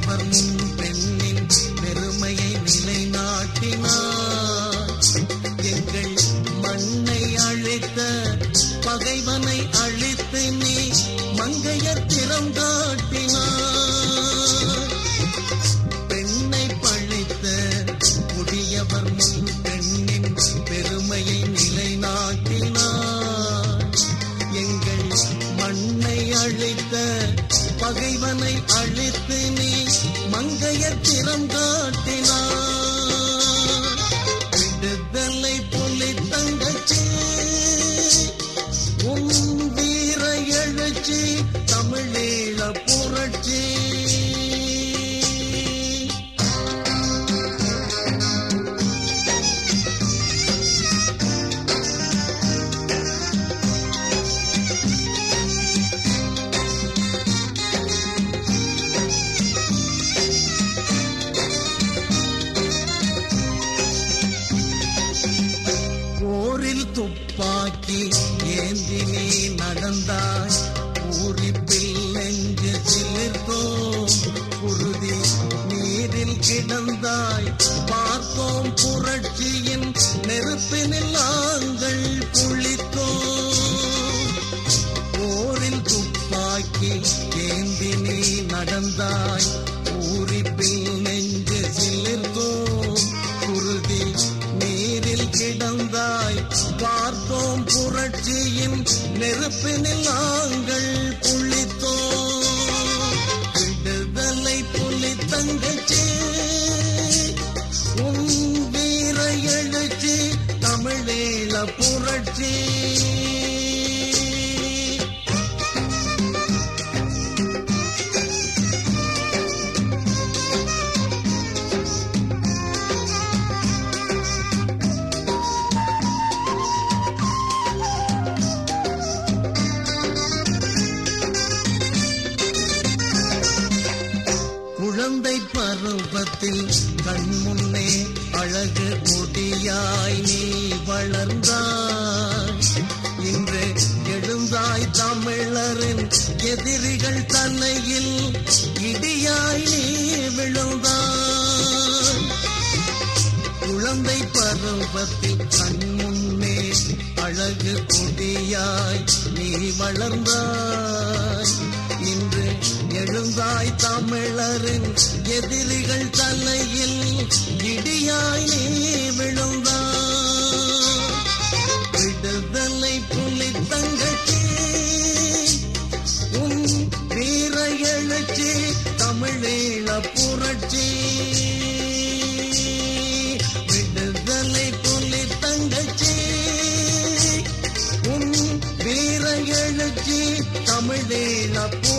புதியவர் முன் பெண்ணின் பெருமையை நிலைநாட்டினார். எங்கள் மண்ணை அழித்த பகைவனை அழித்து நீ மங்கையர் திறம் காட்டினார். பெண்ணை பழித்த புதியவர் முன் பெண்ணின் பெருமையை நிலைநாட்டினார். எங்கள் மண்ணை அழித்த பகைவனை அழித்து நீ மங்கையர் திறம் காட்டினார். விடுதலை புலி தங்கச்சி உன் வீர எழுச்சி தமிழீழ புரட்சி. துப்பாக்கி ஏந்தி நீ நடந்தாய், பூரிப்பில் நெஞ்சு சிலிர்த்தோம், குருதி நீரில் கிடந்தாய், பார்த்தோம் புரட்சியின் நெருப்பினில் நாங்கள் குளித்தோம். போரில் துப்பாக்கி ஏந்தி நீ நடந்தாய், பூரிப்பில் நெஞ்சு சிலிர்த்தோம், குருதி நீரில் கிடந்தாய், பார்த்தோம் புரட்சியின் நெருப்பினில் நாங்கள் குளித்தோம். விடுதலை புலி தங்கச்சி உன் வீர எழுச்சி தமிழீழ புரட்சி. குழந்தை பருவத்தில் கண்முன்னே அழகு கொடியாய் நீ வளர்ந்தாய். இன்று எழுந்தாய் தமிழரின் எதிரிகள் தலையில் இடியாய் நீ விழுந்தாய். குழந்தை பருவத்தில் கண்முன்னே அழகு கொடியாய் நீ வளர்ந்தாய். இன்று எழுந்தாய் தமிழரின் எதிரிகள் தலையில் இடியாய் நீ விழுந்தாய். விடுதலை புலி தங்கச்சி உன் வீர எழுச்சி தமிழீழ புரட்சி. விடுதலை புலி தங்கச்சி உன் வீர எழுச்சி தமிழீழ புரட்சி.